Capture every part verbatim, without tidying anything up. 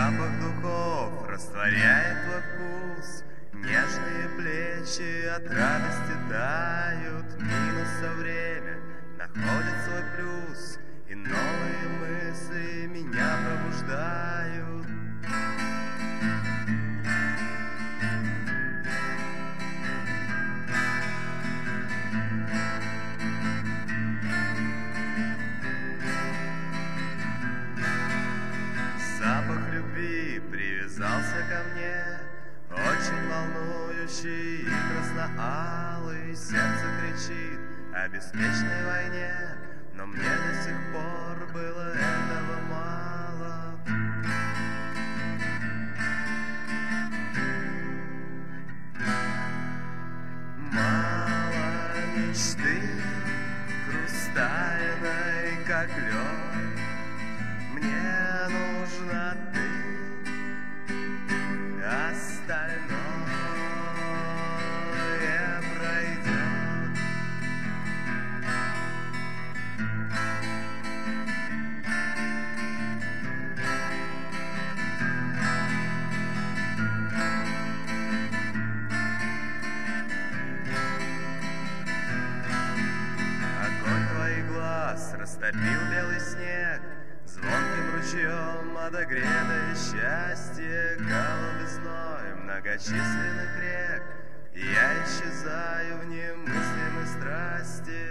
Запах духов растворяет твой вкус, нежные плечи от радости тают. Минуса время находит свой плюс, и новые мысли меня пробуждают. Запах любви привязался ко мне, очень волнующий и красно-алый. Сердце кричит о беспечной войне, но мне до сих пор было этого мало. Мало мечты, хрустальной, как лед. Мне нужна ты, остальное пройдет. Огонь твоих глаз растопил белый снег, звонким ручьем отогретое счастье, голубизной многочисленных рек. Я исчезаю в немыслимой страсти.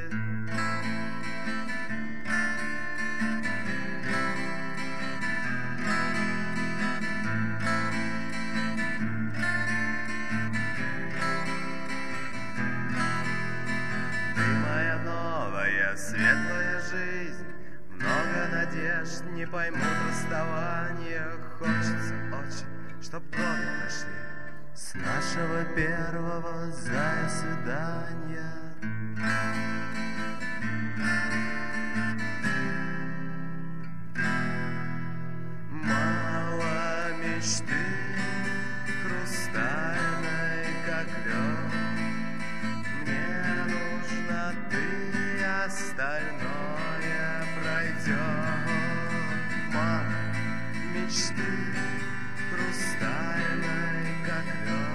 Ты моя новая светлая жизнь, много надежд, не поймут расставания. Хочется очень, чтоб годы прошли с нашего первого зая свидания. Мало мечты, хрустальной, как лед. Мне нужна ты, остальное пройдет. Мало мечты, хрустальной, как лед.